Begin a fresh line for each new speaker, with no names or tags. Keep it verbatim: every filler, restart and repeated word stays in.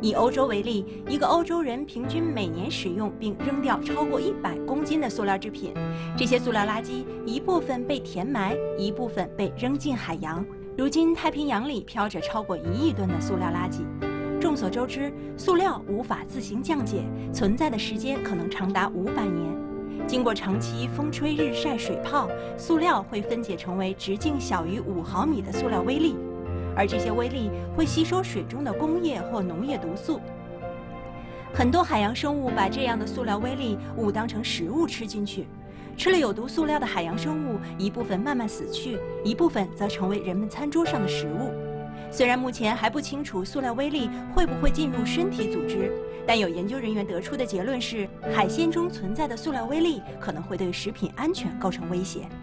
以欧洲为例，一个欧洲人平均每年使用并扔掉超过一百公斤的塑料制品。这些塑料垃圾一部分被填埋，一部分被扔进海洋。如今，太平洋里飘着超过一亿吨的塑料垃圾。众所周知，塑料无法自行降解，存在的时间可能长达五百年。经过长期风吹日晒水泡，塑料会分解成为直径小于五毫米的塑料微粒。而这些微粒会吸收水中的工业或农业毒素。很多海洋生物把这样的塑料微粒误当成食物吃进去，吃了有毒塑料的海洋生物，一部分慢慢死去，一部分则成为人们餐桌上的食物。虽然目前还不清楚塑料微粒会不会进入身体组织，但有研究人员得出的结论是，海鲜中存在的塑料微粒可能会对食品安全构成威胁。